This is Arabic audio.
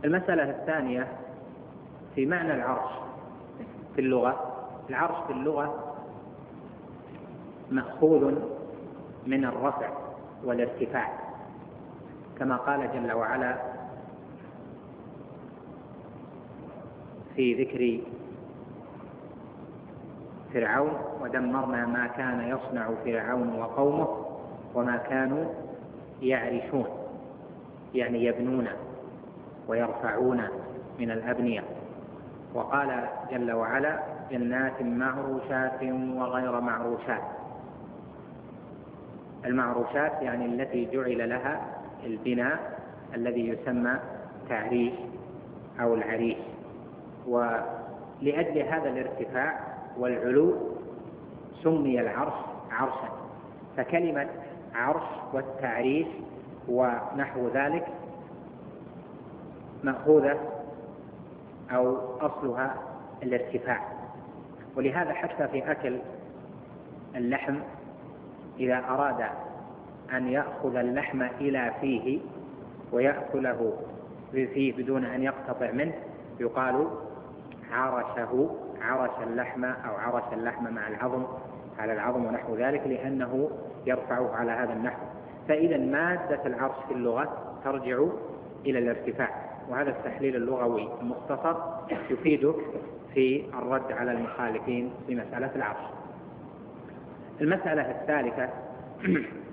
المسألة الثانية في معنى العرش في اللغة. العرش في اللغة مأخوذ من الرفع والارتفاع، كما قال جل وعلا في ذكر فرعون: ودمرنا ما كان يصنع فرعون وقومه وما كانوا يعرشون، يعني يبنون ويرفعون من الأبنية. وقال جل وعلا: جنات معروشات وغير معروشات. المعروشات يعني التي جعل لها البناء الذي يسمى تعريش أو العريش. ولأجل هذا الارتفاع والعلو سمي العرش عرشا. فكلمة عرش والتعريش ونحو ذلك مأخوذة أو أصلها الارتفاع. ولهذا حتى في أكل اللحم إذا أراد أن يأخذ اللحم إلى فيه ويأكله فيه بدون أن يقتطع منه يقال عرشه، عرش اللحم أو عرش اللحم مع العظم على العظم ونحو ذلك، لأنه يرفعه على هذا النحو. فإذا مادة العرش في اللغة ترجع إلى الارتفاع. وهذا التحليل اللغوي المختصر يفيدك في الرد على المخالفين في مسألة العرش. المسألة الثالثة